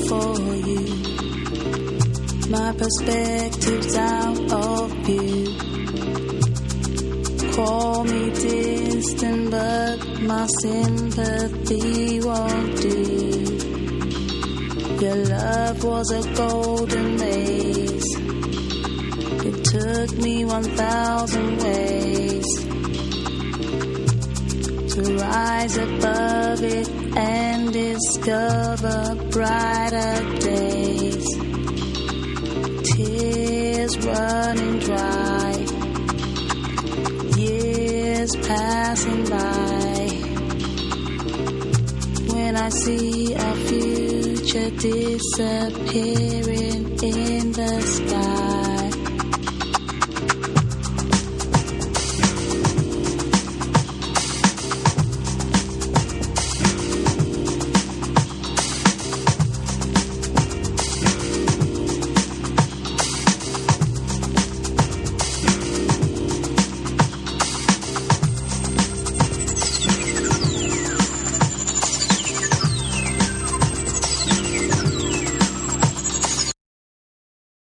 for you. My perspective's out of view. Call me distant, but my sympathy won't do. Your love was a golden maze. It took me 1,000 ways to rise above it and discover brighter days. Tears running dry, years passing by. When I see our future disappearing in the sky,